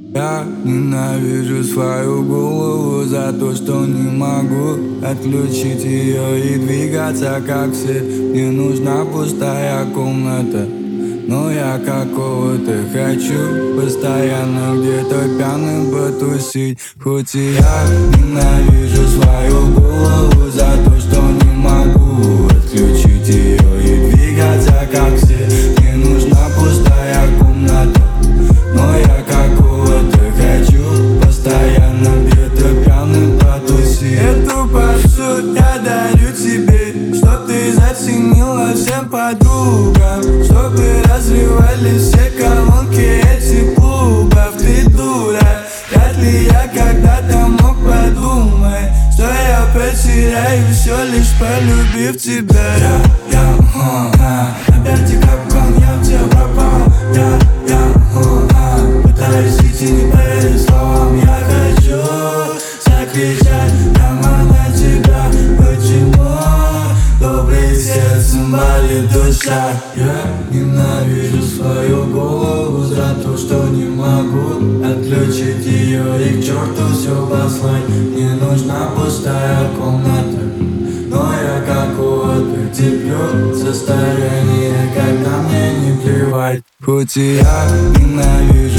Я ненавижу свою голову за то, что не могу отключить ее и двигаться как все. Мне нужна пустая комната, но я какого-то хочу постоянно где-то пьяным потусить. Хоть и я ненавижу свою голову за то, что не могу отключить ее и двигаться как все. Мне нужна пустая комната, но я какого-то хочу постоянно где-то пьяным потусить. Эту паршут я дарю тебе, чтоб ты заценила всем подругам, чтобы разливались все колонки этих клубов. Ты дура, вряд ли я когда-то мог подумать, что я потеряю все, лишь полюбив тебя. Опять и капкан, я в тебя пропал. Пытаюсь идти, не поверить словам. Я хочу закричать прямо на тебя. Почему добрый сердцем болит душа? Я ненавижу свою голову за то, что не могу отключить ее и к черту все послать. Мне нужна пустая комната, но я какого-то терплю состояние, когда мне не плевать. Хоть и я ненавижу